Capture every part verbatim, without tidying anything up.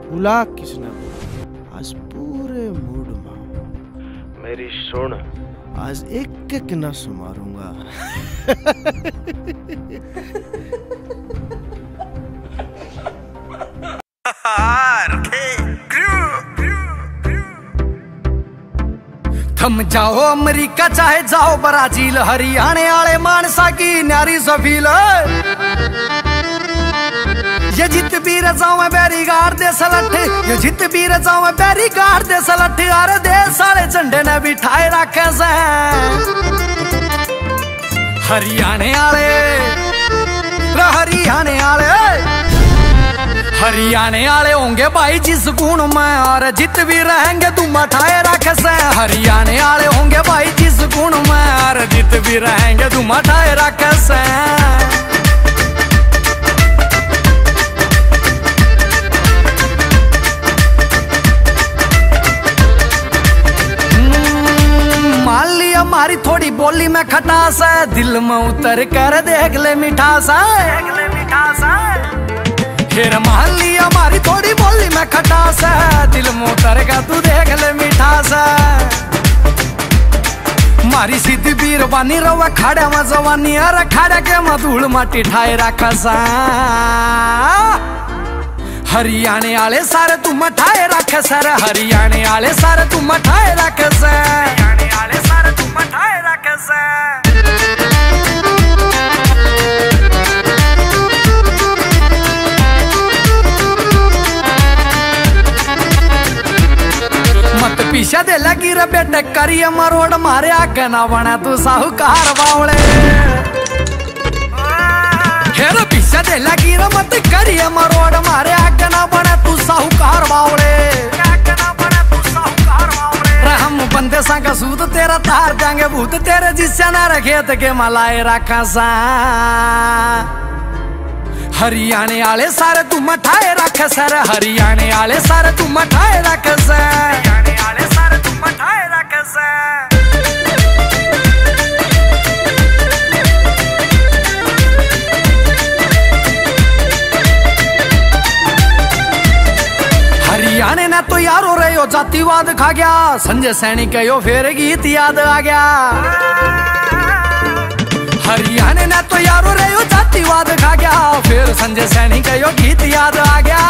बुला किसने बुला आज पूरे मूड में मेरी सुन आज एक एक नस मारूंगा। थम जाओ अमेरिका चाहे जाओ ब्राजील, हरियाणे आले मानसा की न्यारी सफील। ये जित भी रजाओ में बैरी गाड़ दे सलट, ये जित भी रजाओ में बैरी गाड़ दे सलट। अरे देश साले झंडे ने बिठाए रखे से हरियाणे आले, हरियाणे आले, हरियाणे आले होंगे भाई जिस गुण में, और जित भी रहेंगे तुम ठाए रखे से। हरियाणे आले होंगे भाई जिस गुण में, और जित भी रहेंगे तुम ठाए रखे से। मान लिया हमारी थोड़ी बोली में खटास है, दिल में उतर कर देख ले मिठास है, देख ले मिठास है। फिर मान लिया हमारी थोड़ी बोली में खटास है, दिल में उतर कर तू देख ले मिठास है। मारी सीधी बीर बानी रवा खाड़े में जवानी, अरे खाड़े के मधुल माटी ठाए रखा सा। हरियाणे आले सारे तुम ठाए रखे सर, हरियाणे आले सारे तुम ठाए रखे से, हरियाणे आले सारे तुम ठाए रखे से। मत पीछे दे लगी रे बेटे करिए मरोड़, मारे आगे ना बना तू साहूकार बावले। हेरो पीछे दे लगी रे मत करिए मरोड़, मारे आगे ना बना तू साहूकार बावले। हम बंदे सा का सूद तेरा तार जाएंगे भूत, तेरे जिससे ना रखे के मलाए रखा सा। हरियाणे आले सारे तुम ठाए रखे सर, हरियाणे आले सारे तुम ठाए रखे से, हरियाणे आले सारे तुम ठाए रखे से। हरियाणे ने तो यारो रे यो जातिवाद खा गया, संजय सैनी का यो फेर गीत याद आ गया। हरियाणे ने तो यारो रे यो जातिवाद खा गया, फिर संजय सैनी का यो गीत याद आ गया।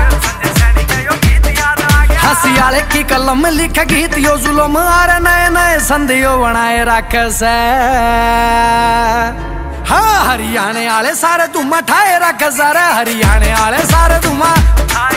हंसी आले की कलम में लिखे गीत यो जुलम, आरे नए नए संधियो बनाए रखे से। हाँ हरियाणे आले सारे तुम ठाए रखे सर, हरियाणे आले सारे तुम